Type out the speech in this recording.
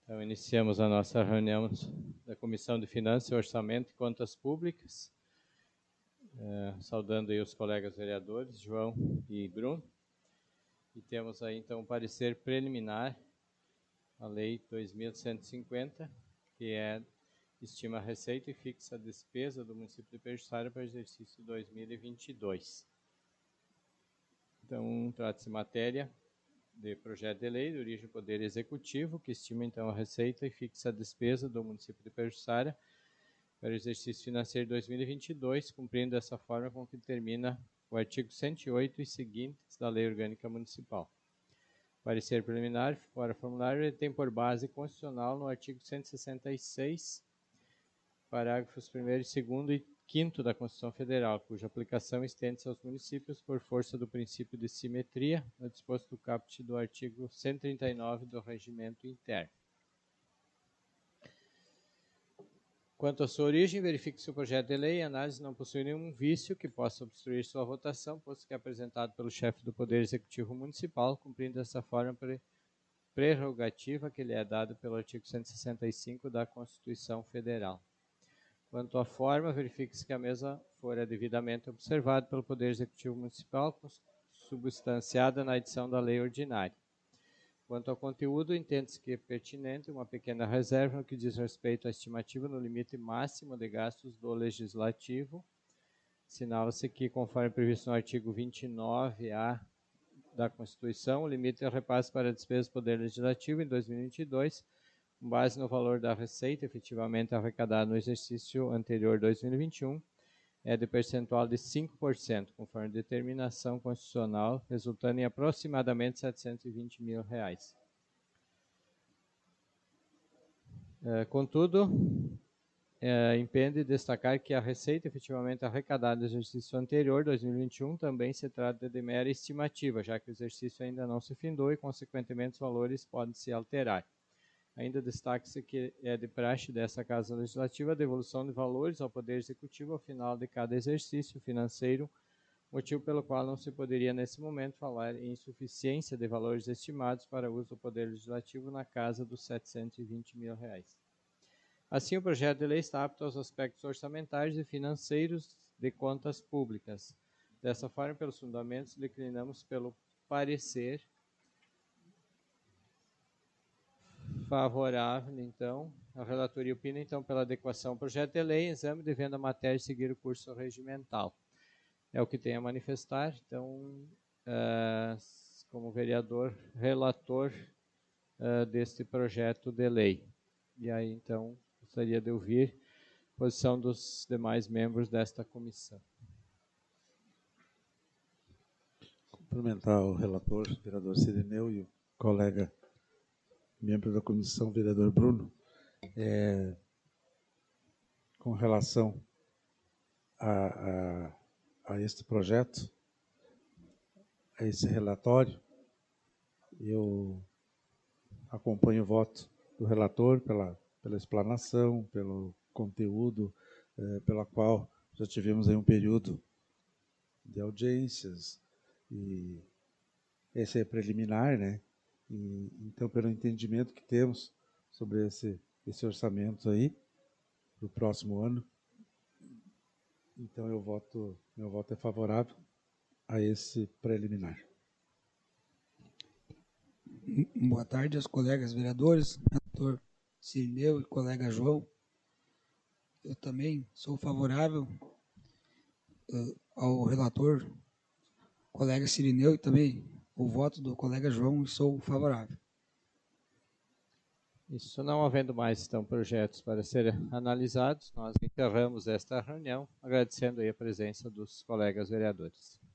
Então, iniciamos a nossa reunião da Comissão de Finanças, Orçamento e Contas Públicas, saudando aí os colegas vereadores, João e Bruno. E temos aí, então, o parecer preliminar, a Lei 2.150, que estima a receita e fixa a despesa do município de Peixe-Çara para o exercício 2022. Então, trata-se de matéria de projeto de lei de origem do Poder Executivo, que estima então a receita e fixa a despesa do município de Peixe-Çara para o exercício financeiro 2022, cumprindo dessa forma com que termina o artigo 108 e seguintes da Lei Orgânica Municipal. Parecer preliminar, fora formulário, tem por base constitucional no artigo 166, parágrafos 1º, 2º e 5º da Constituição Federal, cuja aplicação estende-se aos municípios por força do princípio de simetria, no disposto do caput do artigo 139 do Regimento Interno. Quanto à sua origem, verifique se o projeto de lei e análise não possui nenhum vício que possa obstruir sua votação, posto que é apresentado pelo chefe do Poder Executivo Municipal, cumprindo dessa forma prerrogativa que lhe é dada pelo artigo 165 da Constituição Federal. Quanto à forma, verifique-se que a mesma fora devidamente observada pelo Poder Executivo Municipal, substanciada na edição da lei ordinária. Quanto ao conteúdo, entende-se que é pertinente uma pequena reserva no que diz respeito à estimativa no limite máximo de gastos do Legislativo. Assinala-se que, conforme previsto no artigo 29A da Constituição, o limite de repasse para a despesa do Poder Legislativo em 2022, com base no valor da receita efetivamente arrecadada no exercício anterior 2021, é de percentual de 5%, conforme determinação constitucional, resultando em aproximadamente R$ 720 mil. Contudo, impende destacar que a receita efetivamente arrecadada no exercício anterior, 2021, também se trata de mera estimativa, já que o exercício ainda não se findou e, consequentemente, os valores podem se alterar. Ainda destaca-se que é de praxe dessa Casa Legislativa a devolução de valores ao Poder Executivo ao final de cada exercício financeiro, motivo pelo qual não se poderia, nesse momento, falar em insuficiência de valores estimados para uso do Poder Legislativo na casa dos R$ 720 mil. Assim, o projeto de lei está apto aos aspectos orçamentários e financeiros de contas públicas. Dessa forma, pelos fundamentos, declinamos pelo parecer favorável, então. A relatoria opina, então, pela adequação ao projeto de lei, exame devendo a matéria seguir o curso regimental. É o que tem a manifestar, então, como vereador, relator deste projeto de lei. E aí, então, gostaria de ouvir a posição dos demais membros desta comissão. Cumprimentar o relator, o vereador Cirineu, e o colega membro da comissão, vereador Bruno, com relação a este projeto, a esse relatório, eu acompanho o voto do relator pela explanação, pelo conteúdo, pela qual já tivemos aí um período de audiências, e esse é preliminar, né? E, então, pelo entendimento que temos sobre esse orçamento aí, para o próximo ano, então meu voto é favorável a esse preliminar. Boa tarde aos colegas vereadores, relator Cirineu e colega João. Eu também sou favorável ao relator, colega Cirineu, e também o voto do colega João, e sou favorável. Isso não havendo mais, então, projetos para serem analisados, nós encerramos esta reunião, agradecendo aí a presença dos colegas vereadores.